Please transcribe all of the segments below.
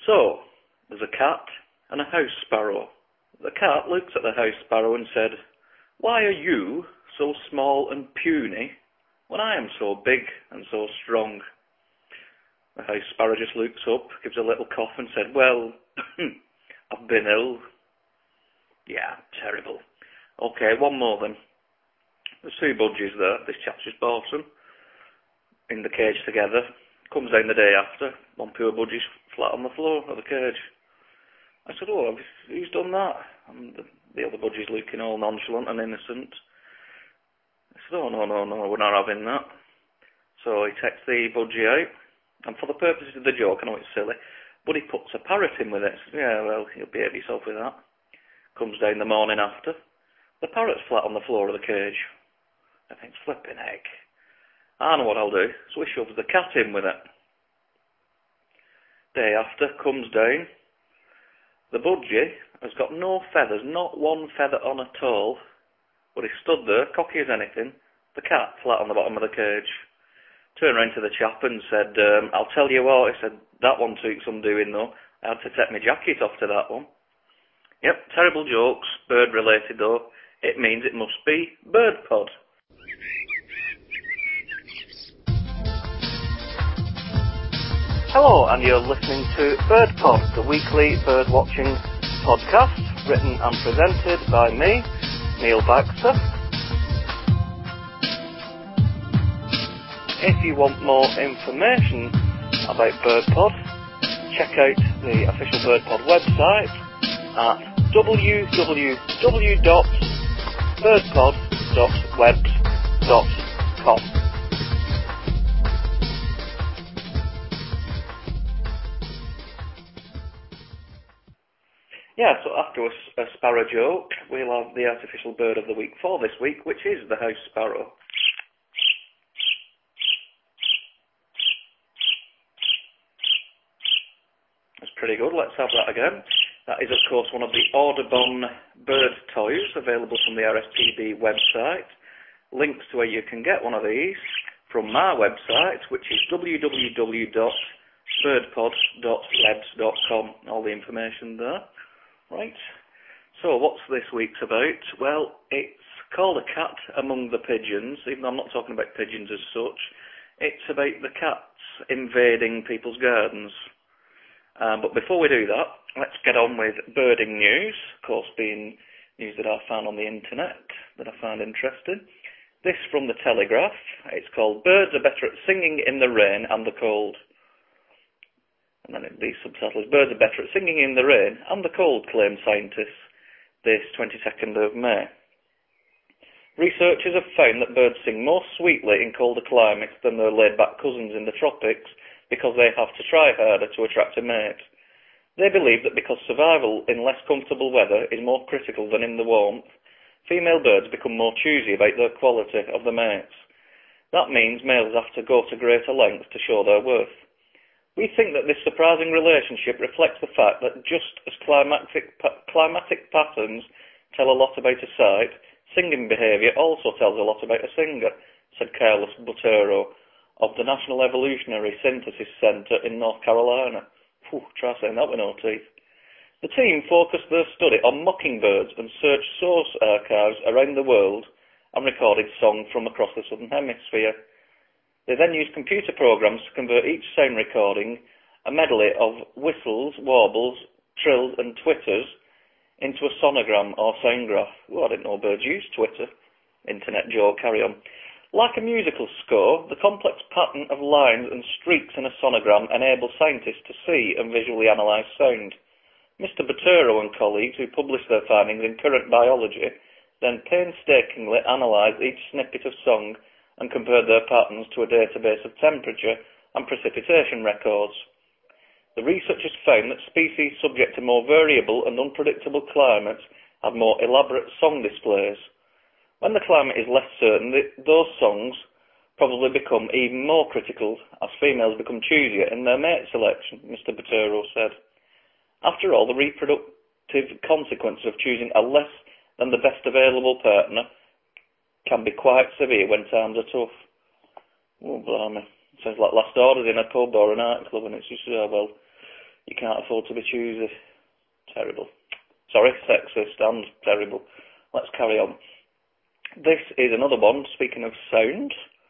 So, there's a cat and a house sparrow. The cat looked at the house sparrow and said, "Why are you so small and puny when I am so big and so strong?" The house sparrow just looks up, gives a little cough and said, "Well, I've been ill." "Yeah, terrible. Okay, one more then. There's two budgies there. This chap's just bought them in the cage together. Comes down the day after. One poor budgie's flat on the floor of the cage. I said, "Oh, who's done that?" And the other budgie's looking all nonchalant and innocent. I said, "Oh, no, we're not having that." So he takes the budgie out, and for the purposes of the joke, I know it's silly, but he puts a parrot in with it. I said, "Yeah, well, you'll behave yourself with that." Comes down the morning after. The parrot's flat on the floor of the cage. I think, flipping heck. I know what I'll do. So he shoves the cat in with it. Day after, comes down. The budgie has got no feathers, not one feather on at all. But he stood there, cocky as anything, the cat flat on the bottom of the cage. Turned round to the chap and said, "I'll tell you what," he said, "that one took some doing though. I had to take my jacket off to that one." Yep, terrible jokes, bird related though. It means it must be Bird Pod. Hello, and you're listening to Bird Pod, the weekly bird watching podcast, written and presented by me, Neil Baxter. If you want more information about Bird Pod, check out the official Bird Pod website at www.birdpod.webs.com. Yeah, so after a sparrow joke, we'll have the artificial bird of the week for this week, which is the house sparrow. That's pretty good, let's have that again. That is, of course, one of the Audubon bird toys available from the RSPB website. Links to where you can get one of these from my website, which is www.birdpod.webs.com. All the information there. Right, so what's this week's about? Well, it's called A Cat Among the Pigeons, even though I'm not talking about pigeons as such. It's about the cats invading people's gardens. But before we do that, let's get on with birding news, of course being news that I found on the internet, that I found interesting. This from the Telegraph. It's called "Birds Are Better at Singing in the Rain and the Cold." And then the subtitle is "Birds Are Better at Singing in the Rain and the Cold," claim scientists, this 22nd of May. Researchers have found that birds sing more sweetly in colder climates than their laid-back cousins in the tropics because they have to try harder to attract a mate. They believe that because survival in less comfortable weather is more critical than in the warmth, female birds become more choosy about the quality of the mates. That means males have to go to greater lengths to show their worth. We think that this surprising relationship reflects the fact that just as climatic patterns tell a lot about a site, singing behaviour also tells a lot about a singer, said Carlos Botero of the National Evolutionary Synthesis Center in North Carolina. Try saying that with no teeth. The team focused their study on mockingbirds and searched source archives around the world and recorded songs from across the Southern Hemisphere. They then used computer programs to convert each sound recording, a medley of whistles, warbles, trills and twitters, into a sonogram or sound graph. I didn't know birds used Twitter. Internet joke, carry on. Like a musical score, the complex pattern of lines and streaks in a sonogram enables scientists to see and visually analyse sound. Mr. Botero and colleagues, who published their findings in Current Biology, then painstakingly analysed each snippet of song and compared their patterns to a database of temperature and precipitation records. The researchers found that species subject to more variable and unpredictable climates have more elaborate song displays. When the climate is less certain, those songs probably become even more critical as females become choosier in their mate selection, Mr. Botero said. After all, the reproductive consequences of choosing a less than the best available partner can be quite severe when times are tough. Oh, blimey. Sounds like last orders in a pub or an art club, and it's just, well, You can't afford to be choosy. Terrible. Sorry, sexist and terrible. Let's carry on. This is another one, speaking of sound,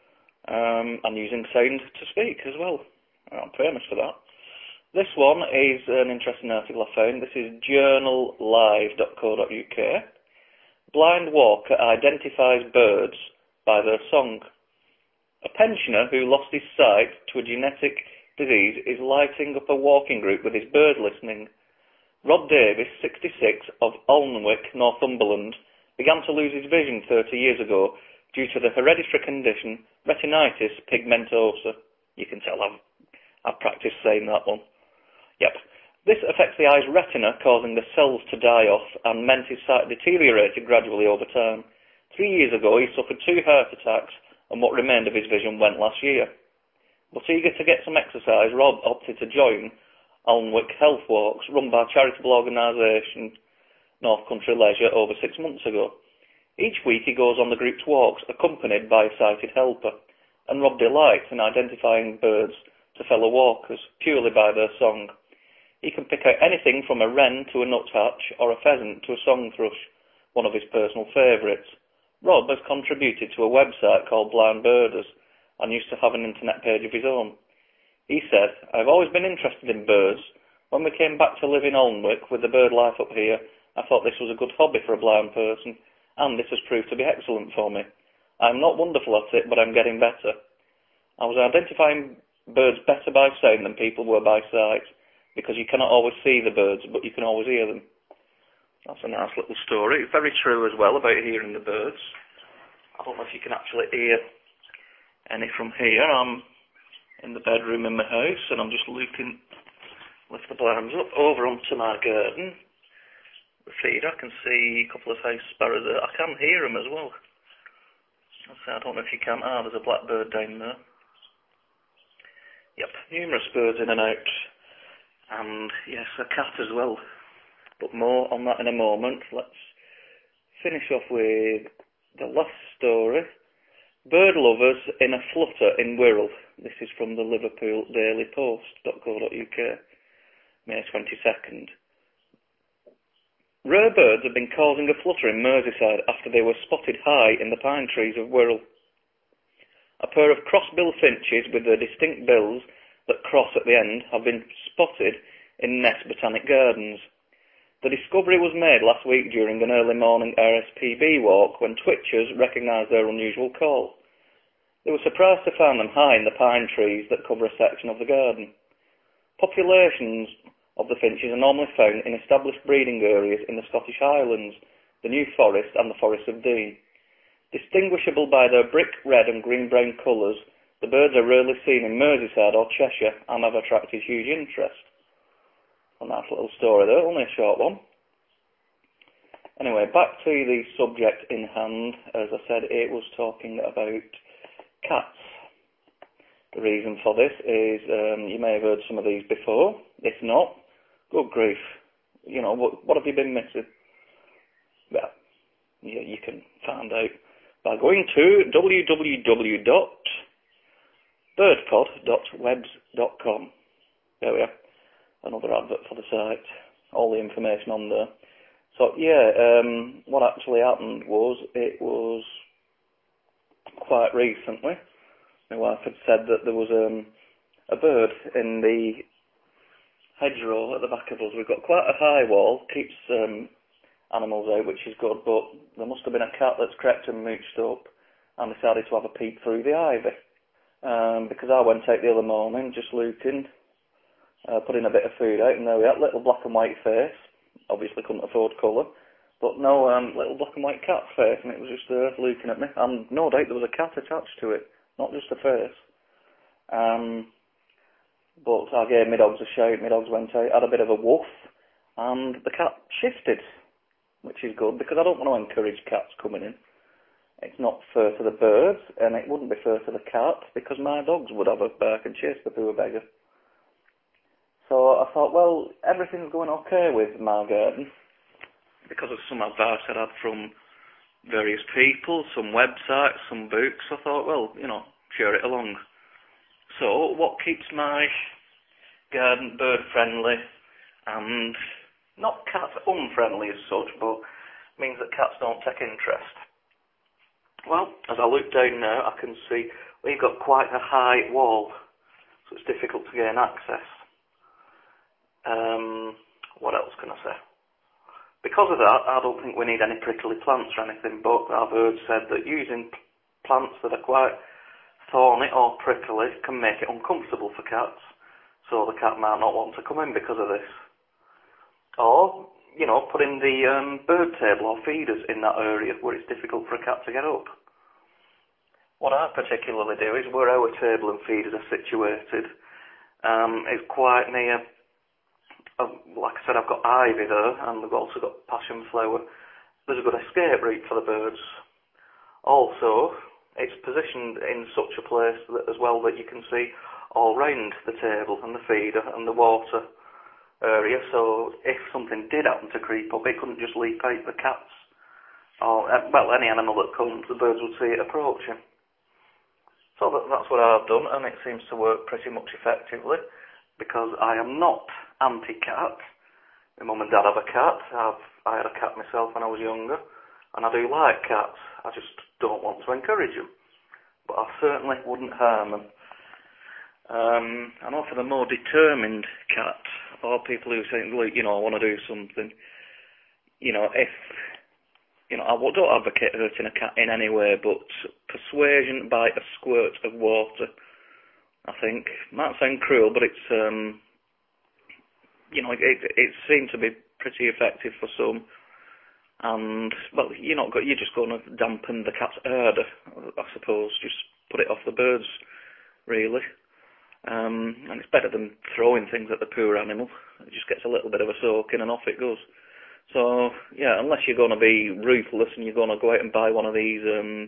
and using sound to speak as well. I'm famous for that. This one is an interesting article I found. This is journallive.co.uk. Blind walker identifies birds by their song. A pensioner who lost his sight to a genetic disease is lighting up a walking group with his bird listening. Rob Davis, 66, of Alnwick, Northumberland, began to lose his vision 30 years ago due to the hereditary condition retinitis pigmentosa. You can tell I've practiced saying that one. Yep. This affects the eye's retina, causing the cells to die off, and meant his sight deteriorated gradually over time. 3 years ago, he suffered 2 heart attacks, and what remained of his vision went last year. But eager to get some exercise, Rob opted to join Alnwick Health Walks, run by charitable organisation North Country Leisure over 6 months ago. Each week he goes on the group's walks, accompanied by a sighted helper, and Rob delights in identifying birds to fellow walkers, purely by their song. He can pick out anything from a wren to a nuthatch, or a pheasant to a song thrush, one of his personal favourites. Rob has contributed to a website called Blind Birders, and used to have an internet page of his own. He said, "I've always been interested in birds. When we came back to live in Alnwick with the bird life up here, I thought this was a good hobby for a blind person, and this has proved to be excellent for me. I'm not wonderful at it, but I'm getting better. I was identifying birds better by sound than people were by sight, because you cannot always see the birds, but you can always hear them." That's a nice little story. It's very true as well about hearing the birds. I don't know if you can actually hear any from here. I'm in the bedroom in my house, and I'm just looking, lift the blinds up, over onto my garden. The feeder, I can see a couple of house sparrows there. I can hear them as well. I don't know if you can. There's a blackbird down there. Yep, numerous birds in and out. And yes, a cat as well. But more on that in a moment. Let's finish off with the last story. Bird lovers in a flutter in Wirral. This is from the Liverpool Daily Post.co.uk, May 22nd. Rare birds have been causing a flutter in Merseyside after they were spotted high in the pine trees of Wirral. A pair of crossbill finches with their distinct bills that cross at the end have been spotted in Ness Botanic Gardens. The discovery was made last week during an early morning RSPB walk when twitchers recognised their unusual call. They were surprised to find them high in the pine trees that cover a section of the garden. Populations of the finches are normally found in established breeding areas in the Scottish Highlands, the New Forest and the Forest of Dean. Distinguishable by their brick red and green-brown colours, the birds are rarely seen in Merseyside or Cheshire and have attracted huge interest. A nice little story there, only a short one. Anyway, back to the subject in hand. As I said, it was talking about cats. The reason for this is, you may have heard some of these before. If not, good grief. You know, what have you been missing? Well, you can find out by going to www.birdpod.webs.com. There we are. Another advert for the site. All the information on there. So, yeah, what actually happened was, it was quite recently. My wife had said that there was a bird in the hedgerow at the back of us. We've got quite a high wall, keeps animals out, which is good, but there must have been a cat that's crept and mooched up and decided to have a peek through the ivy. Because I went out the other morning, just looking, putting a bit of food out, and there we had little black and white face. Obviously couldn't afford colour, but no, little black and white cat face, and it was just there looking at me. And no doubt there was a cat attached to it, not just a face. But I gave my dogs a shout, my dogs went out, had a bit of a woof, and the cat shifted, which is good, because I don't want to encourage cats coming in. It's not fair to the birds, and it wouldn't be fair to the cat, because my dogs would have a bark and chase the poor beggar. So I thought, well, everything's going okay with my garden, because of some advice I'd had from various people, some websites, some books. I thought, well, you know, share it along. So what keeps my garden bird friendly, and not cat unfriendly as such, but means that cats don't take interest. Well, as I look down now, I can see we've got quite a high wall, so it's difficult to gain access. What else can I say? Because of that, I don't think we need any prickly plants or anything, but I've heard said that using plants that are quite thorny or prickly can make it uncomfortable for cats, so the cat might not want to come in because of this. Or, putting the bird table or feeders in that area where it's difficult for a cat to get up. What I particularly do is where our table and feeders are situated, it's quite near, like I said, I've got ivy there, and we've also got passion flower. There's a good escape route for the birds. Also, it's positioned in such a place that, as well, that you can see all round the table and the feeder and the water area, so if something did happen to creep up, it couldn't just leap out the cats, or, any animal that comes, the birds would see it approaching. So that's what I've done, and it seems to work pretty much effectively, because I am not anti-cat. My mum and dad have a cat. I had a cat myself when I was younger, and I do like cats. I just don't want to encourage them, but I certainly wouldn't harm them. I know for the more determined cat, or people who say, look, I want to do something, I don't advocate hurting a cat in any way, but persuasion by a squirt of water, I think, might sound cruel, but it's, it seemed to be pretty effective for some. And, you're just going to dampen the cat's ardour, I suppose, just put it off the birds, really. And it's better than throwing things at the poor animal. It just gets a little bit of a soaking and off it goes. So, yeah, unless you're going to be ruthless and you're going to go out and buy one of these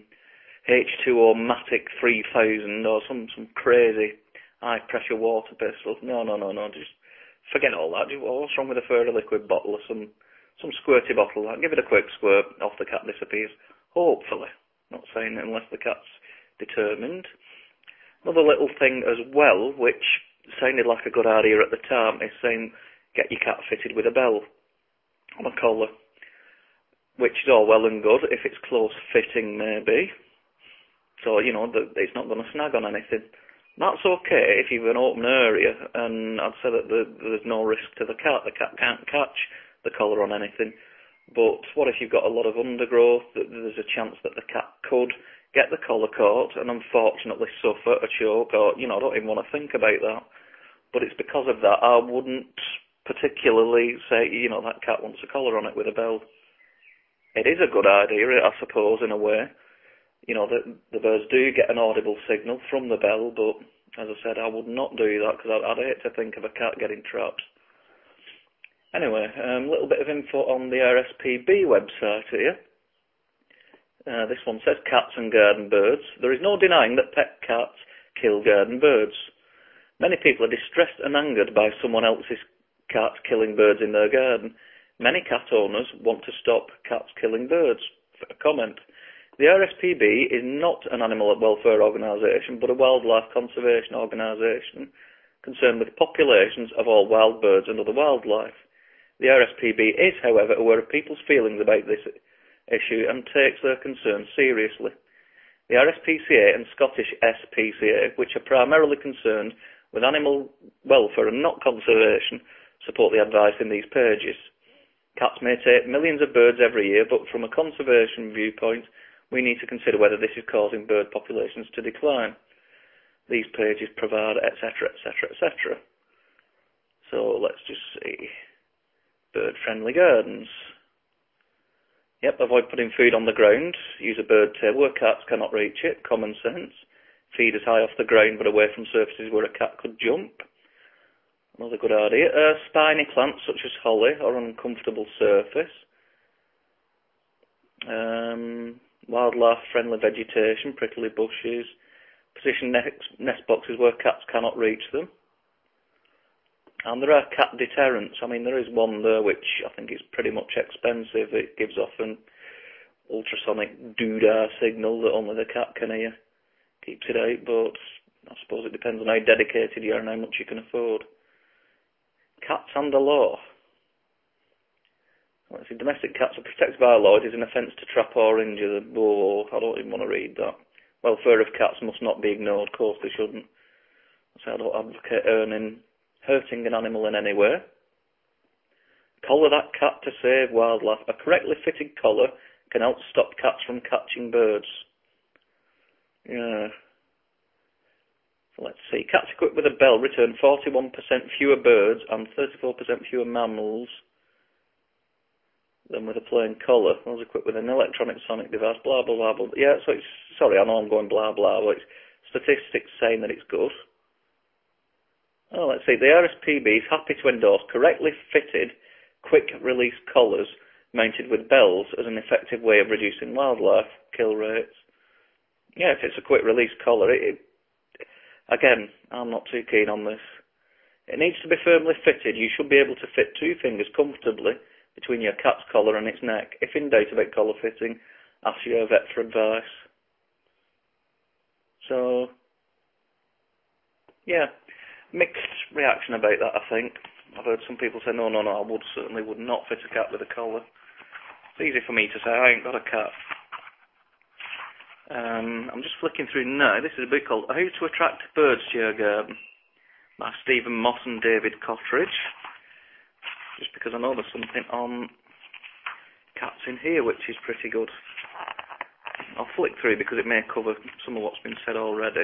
H2O Matic 3000 or some crazy high-pressure water pistol. No, just forget all that. What's wrong with a fairy liquid bottle or some squirty bottle? Give it a quick squirt, off the cat disappears. Hopefully. Not saying unless the cat's determined. Another little thing as well, which sounded like a good idea at the time, is saying get your cat fitted with a bell on a collar, which is all well and good if it's close fitting, maybe. So, it's not going to snag on anything. That's okay if you've an open area, and I'd say that there's no risk to the cat. The cat can't catch the collar on anything. But what if you've got a lot of undergrowth, that there's a chance that the cat could get the collar caught and unfortunately suffer a choke, or, I don't even want to think about that. But it's because of that I wouldn't particularly say, that cat wants a collar on it with a bell. It is a good idea, I suppose, in a way. That the birds do get an audible signal from the bell, but as I said, I would not do that because I'd hate to think of a cat getting trapped. Anyway, a little bit of info on the RSPB website here. This one says cats and garden birds. There is no denying that pet cats kill garden birds. Many people are distressed and angered by someone else's cat killing birds in their garden. Many cat owners want to stop cats killing birds. For a comment. The RSPB is not an animal welfare organisation, but a wildlife conservation organisation concerned with populations of all wild birds and other wildlife. The RSPB is, however, aware of people's feelings about this issue and takes their concerns seriously. The RSPCA and Scottish SPCA, which are primarily concerned with animal welfare and not conservation, support the advice in these pages. Cats may take millions of birds every year, but from a conservation viewpoint, we need to consider whether this is causing bird populations to decline. These pages provide etc, etc, etc. So let's just see. Bird-friendly gardens. Yep, avoid putting food on the ground. Use a bird table where cats cannot reach it. Common sense. Feeders high off the ground but away from surfaces where a cat could jump. Another good idea. Spiny plants such as holly or an uncomfortable surface. Wildlife-friendly vegetation, prickly bushes. Position nest boxes where cats cannot reach them. And there are cat deterrents. I mean, there is one there which I think is pretty much expensive. It gives off an ultrasonic doodah signal that only the cat can hear. Keeps it out, but I suppose it depends on how dedicated you are and how much you can afford. Cats and the law. Let's see, domestic cats are protected by law. It is an offence to trap or injure the... Oh, I don't even want to read that. Welfare of cats must not be ignored. Of course they shouldn't. So I don't advocate hurting an animal in any way. Collar that cat to save wildlife. A correctly fitted collar can help stop cats from catching birds. Yeah. So let's see. Cats equipped with a bell return 41% fewer birds and 34% fewer mammals than with a plain collar. Those equipped with an electronic sonic device, blah, blah, blah, blah. Yeah, so it's... Sorry, I know I'm going blah, blah, but it's statistics saying that it's good. Oh, let's see. The RSPB is happy to endorse correctly fitted, quick-release collars mounted with bells as an effective way of reducing wildlife kill rates. Yeah, if it's a quick-release collar, again, I'm not too keen on this. It needs to be firmly fitted. You should be able to fit 2 fingers comfortably between your cat's collar and its neck. If in doubt about collar fitting, ask your vet for advice. So, yeah, mixed reaction about that, I think. I've heard some people say, no, I certainly would not fit a cat with a collar. It's easy for me to say, I ain't got a cat. I'm just flicking through now. This is a book called How to Attract Birds to Your Garden by Stephen Moss and David Cottridge. Just because I know there's something on cats in here which is pretty good. I'll flick through because it may cover some of what's been said already.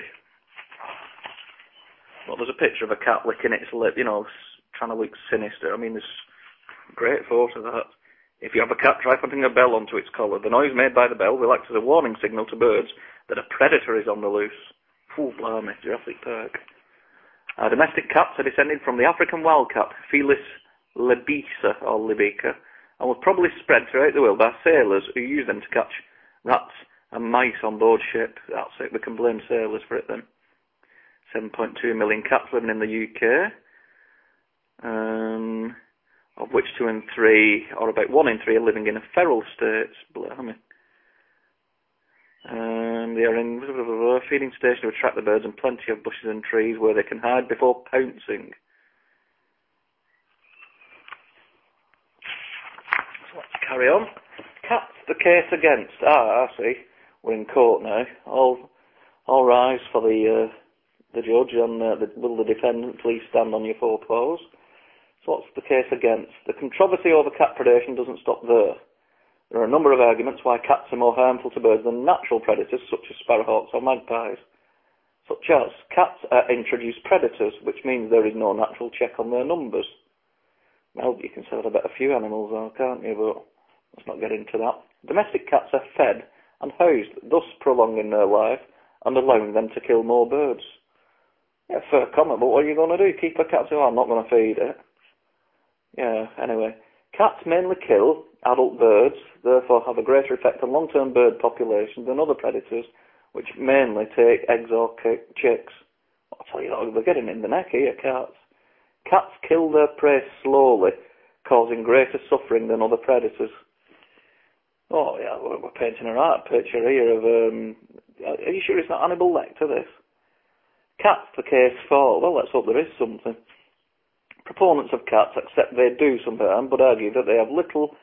Well, there's a picture of a cat licking its lip, trying to look sinister. I mean, there's a great photo of that. If you have a cat, try putting a bell onto its collar. The noise made by the bell will act as a warning signal to birds that a predator is on the loose. Ooh, blimey, Jurassic Park. Domestic cats are descended from the African wildcat, Felis libicca, or libica, and were probably spread throughout the world by sailors who used them to catch rats and mice on board ship. That's it, we can blame sailors for it then. 7.2 million cats living in the UK, of which 2 in 3, or about 1 in 3, are living in a feral state. Blimey. They are in a feeding station to attract the birds and plenty of bushes and trees where they can hide before pouncing. So let's carry on. Cats, the case against. I see. We're in court now. All rise for the judge and will the defendant please stand on your 4 paws? So what's the case against? The controversy over cat predation doesn't stop there. There are a number of arguments why cats are more harmful to birds than natural predators such as sparrowhawks or magpies. Such as, cats are introduced predators, which means there is no natural check on their numbers. Well, you can say that about a few animals though, can't you? But let's not get into that. Domestic cats are fed and housed, thus prolonging their life and allowing them to kill more birds. Yeah, fair comment, but what are you going to do? Keep a cat? I'm not going to feed it. Yeah, anyway. Cats mainly kill adult birds, therefore have a greater effect on long-term bird populations than other predators, which mainly take eggs or chicks. I'll tell you that, they're getting in the neck here, cats. Cats kill their prey slowly, causing greater suffering than other predators. Oh yeah, we're painting a right picture here of, are you sure it's not Hannibal Lecter, this? Cats, the case for, well, let's hope there is something. Proponents of cats accept they do some harm, but argue that they have little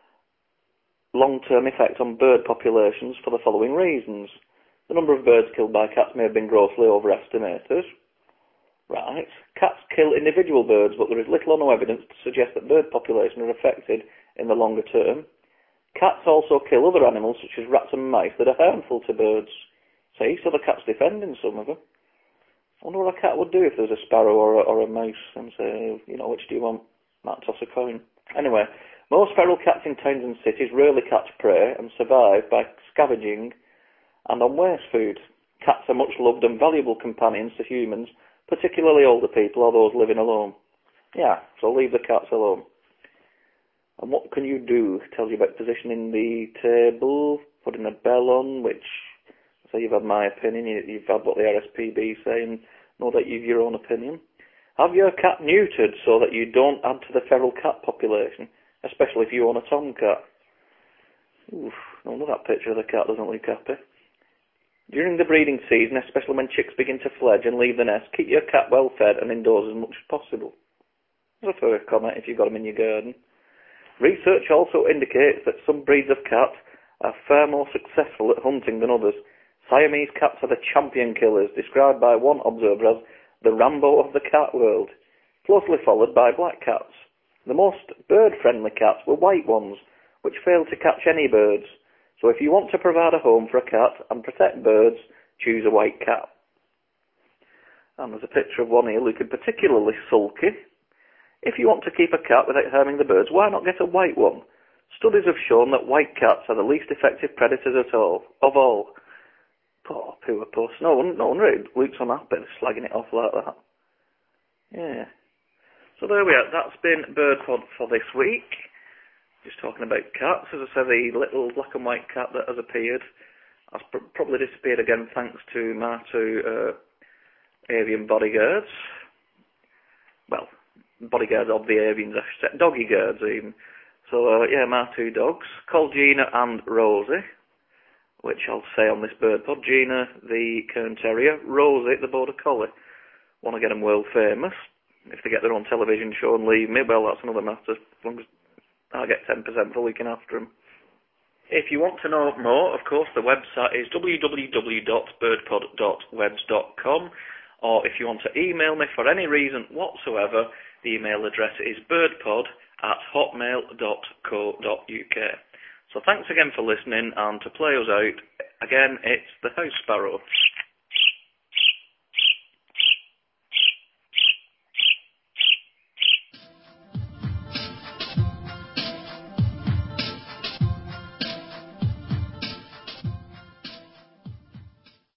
long-term effect on bird populations for the following reasons. The number of birds killed by cats may have been grossly overestimated. Right. Cats kill individual birds, but there is little or no evidence to suggest that bird populations are affected in the longer term. Cats also kill other animals, such as rats and mice, that are harmful to birds. See, so the cat's defending some of them. I wonder what a cat would do if there was a sparrow or a mouse and say, which do you want? Might toss a coin. Anyway, most feral cats in towns and cities rarely catch prey and survive by scavenging and on waste food. Cats are much loved and valuable companions to humans, particularly older people or those living alone. Yeah, so leave the cats alone. And what can you do? It tells you about positioning the table, putting a bell on, which... So you've had my opinion, you've had what the RSPB say, and know that you've your own opinion. Have your cat neutered so that you don't add to the feral cat population, especially if you own a tomcat. Oof, no wonder that picture of the cat doesn't look happy. During the breeding season, especially when chicks begin to fledge and leave the nest, keep your cat well fed and indoors as much as possible. There's a fur comment if you've got them in your garden. Research also indicates that some breeds of cat are far more successful at hunting than others. Siamese cats are the champion killers, described by one observer as the Rambo of the cat world, closely followed by black cats. The most bird-friendly cats were white ones, which failed to catch any birds. So if you want to provide a home for a cat and protect birds, choose a white cat. And there's a picture of one here looking particularly sulky. If you want to keep a cat without harming the birds, why not get a white one? Studies have shown that white cats are the least effective predators of all. Poor puss. No one really looks unhappy slagging it off like that. Yeah. So there we are. That's been BirdPod for this week. Just talking about cats. As I said, the little black and white cat that has appeared has probably disappeared again thanks to my two avian bodyguards. Well, bodyguards of the avians, I should say. Doggy guards even. So, yeah, my two dogs, called Gina and Rosie, which I'll say on this BirdPod. Gina, the Cairn Terrier. Rosie, the Border Collie. Want to get them world famous. If they get their own television show and leave me, well, that's another matter. As long as I get 10% for looking after them. If you want to know more, of course, the website is www.birdpod.webs.com, or if you want to email me for any reason whatsoever, the email address is birdpod@hotmail.co.uk. So thanks again for listening, and to play us out, again, it's the House Sparrow.